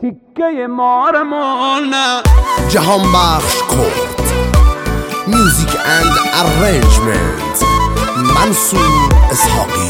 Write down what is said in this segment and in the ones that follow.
تیکه مارمون جهان بخش کرد میوزیک اند ارنجمنت منصور اسحاقی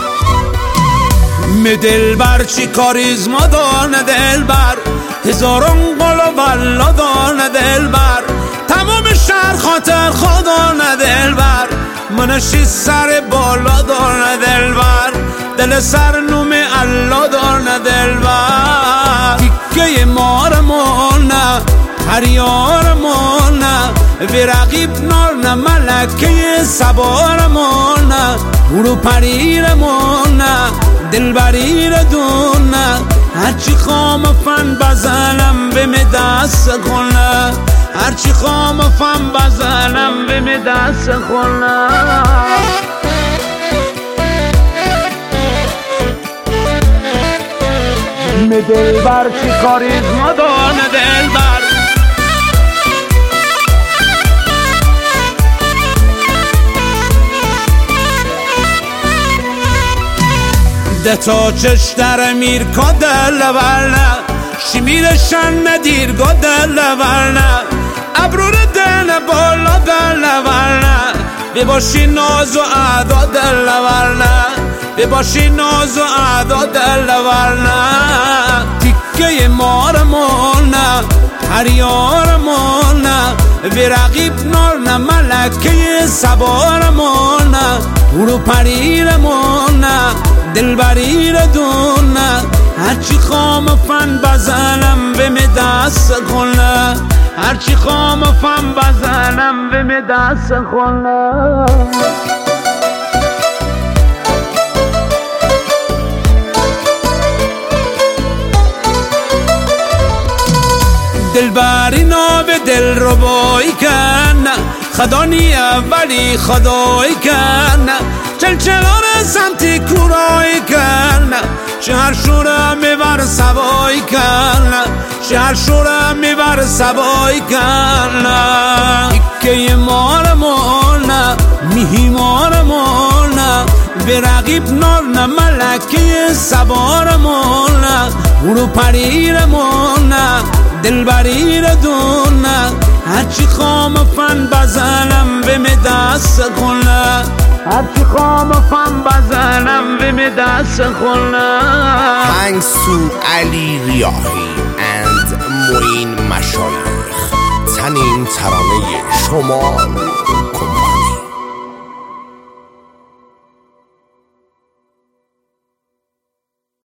دلبر چی کاریزما دانه دلبر هزاران قل و والله دانه دلبر تمام شهر خاطر خدانه دلبر منشی سر بالا دانه دلبر دل سر نوم الله دانه دلبر تیکه مارمون هریارمون وی رقیب نار ملکه سوارمون برو پریرمون دلبریر دون هرچی خام فن بزنم به می دست خونه هرچی خام فن بزنم به می دست خونه دلبر چی کاریزما دانه دلبر تا چش در میر کدل ورنه شمیرشن ندیر گدل ورنه ابرور دل بالا دل ورنه بباشی ناز و ادا دل ورنه بباشی ناز و ادا دل ورنه تیکه مارمون هریارمون وی رقیب نار ملکه سوارمون برو پریرمون دلبریر دون هرچی خام فن بزنم به می دست خونه هرچی خام فن بزنم به می دست خونه دلبری ناب دل رو بایی کن خدا نیه ولی خدایی کن چلچلار سمتی کورایی کن شهر شوره میبر سوایی کن شهر شوره میبر سوایی کن تیکه مارمون میهمارمون به رقیب نار ملکه سوارمون برو پریرمون دلبریر دون هرچی خام فن بزنم به می دست خونه هرچی خام فن بزنم به می دست خونه منصور علی ریاحی اند معین مشایخ تنین ترانه شما